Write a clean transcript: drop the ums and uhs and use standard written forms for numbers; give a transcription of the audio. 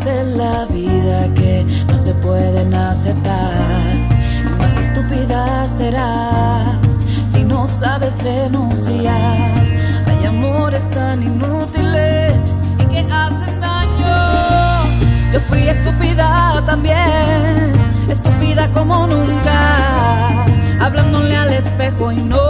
cosas en la vida que no se pueden aceptar. Y más estúpida serás si no sabes renunciar. Hay amores tan inútiles y que hacen daño. Yo fui estúpida también, estúpida como nunca, hablándole al espejo y no